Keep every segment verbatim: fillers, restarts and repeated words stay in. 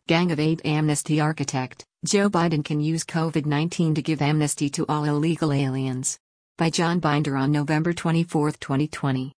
Gang of Eight Amnesty Architect, Joe Biden can use COVID nineteen to give amnesty to all illegal aliens. By John Binder on November twenty-fourth, twenty twenty.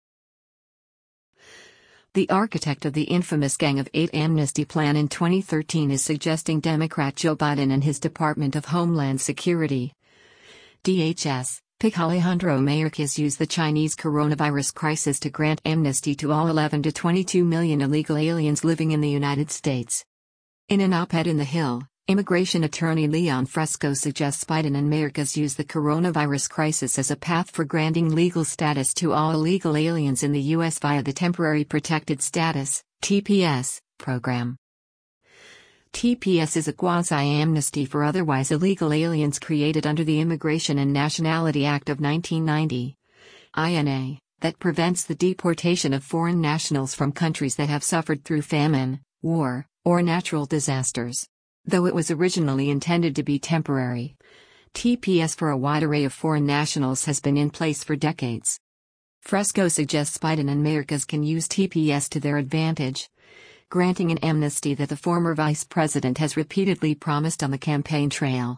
The architect of the infamous Gang of Eight amnesty plan in twenty thirteen is suggesting Democrat Joe Biden and his Department of Homeland Security, D H S, pick Alejandro Mayorkas use the Chinese coronavirus crisis to grant amnesty to all eleven to twenty-two million illegal aliens living in the United States. In an op-ed in The Hill, immigration attorney Leon Fresco suggests Biden and Mayorkas use the coronavirus crisis as a path for granting legal status to all illegal aliens in the U S via the Temporary Protected Status (T P S) program. T P S is a quasi-amnesty for otherwise illegal aliens created under the Immigration and Nationality Act of nineteen ninety, I N A, that prevents the deportation of foreign nationals from countries that have suffered through famine, war, or natural disasters. Though it was originally intended to be temporary, T P S for a wide array of foreign nationals has been in place for decades. Fresco suggests Biden and Mayorkas can use T P S to their advantage, granting an amnesty that the former vice president has repeatedly promised on the campaign trail.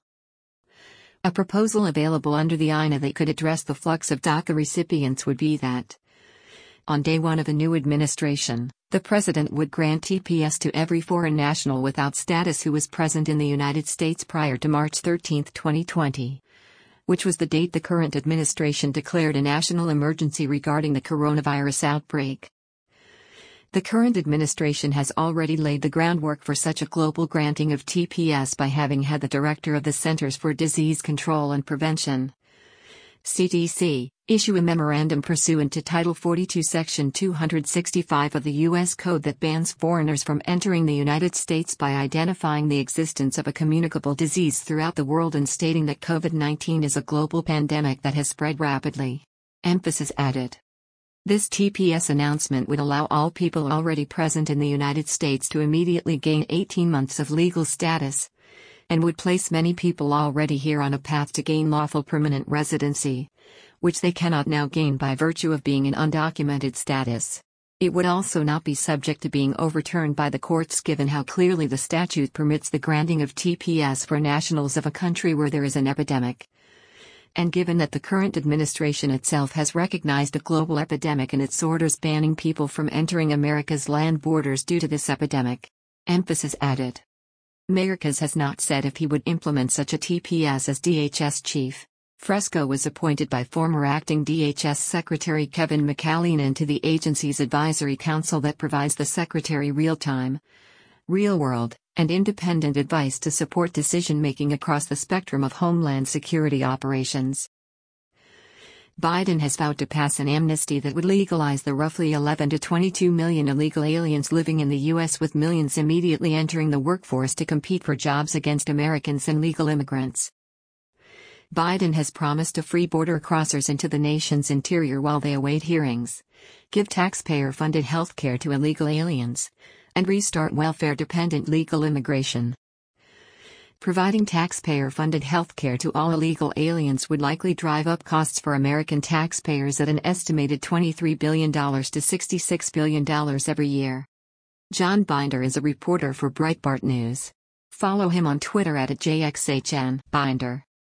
A proposal available under the I N A that could address the flux of DACA recipients would be that, on day one of a new administration, the president would grant T P S to every foreign national without status who was present in the United States prior to March thirteenth, twenty twenty, which was the date the current administration declared a national emergency regarding the coronavirus outbreak. The current administration has already laid the groundwork for such a global granting of T P S by having had the director of the Centers for Disease Control and Prevention, C D C, issue a memorandum pursuant to Title forty-two Section two sixty-five of the U S Code that bans foreigners from entering the United States by identifying the existence of a communicable disease throughout the world and stating that COVID nineteen is a global pandemic that has spread rapidly. Emphasis added. This T P S announcement would allow all people already present in the United States to immediately gain eighteen months of legal status, and would place many people already here on a path to gain lawful permanent residency, which they cannot now gain by virtue of being in undocumented status. It would also not be subject to being overturned by the courts given how clearly the statute permits the granting of T P S for nationals of a country where there is an epidemic, and given that the current administration itself has recognized a global epidemic in its orders banning people from entering America's land borders due to this epidemic. Emphasis added. Mayorkas has not said if he would implement such a T P S as D H S chief. Fresco was appointed by former acting D H S Secretary Kevin McAleenan to the agency's advisory council that provides the secretary real-time, real-world, and independent advice to support decision-making across the spectrum of Homeland Security operations. Biden has vowed to pass an amnesty that would legalize the roughly eleven to twenty-two million illegal aliens living in the U S, with millions immediately entering the workforce to compete for jobs against Americans and legal immigrants. Biden has promised to free border crossers into the nation's interior while they await hearings, give taxpayer-funded health care to illegal aliens, and restart welfare-dependent legal immigration. Providing taxpayer-funded health care to all illegal aliens would likely drive up costs for American taxpayers at an estimated twenty-three billion dollars to sixty-six billion dollars every year. John Binder is a reporter for Breitbart News. Follow him on Twitter at J X H N Binder.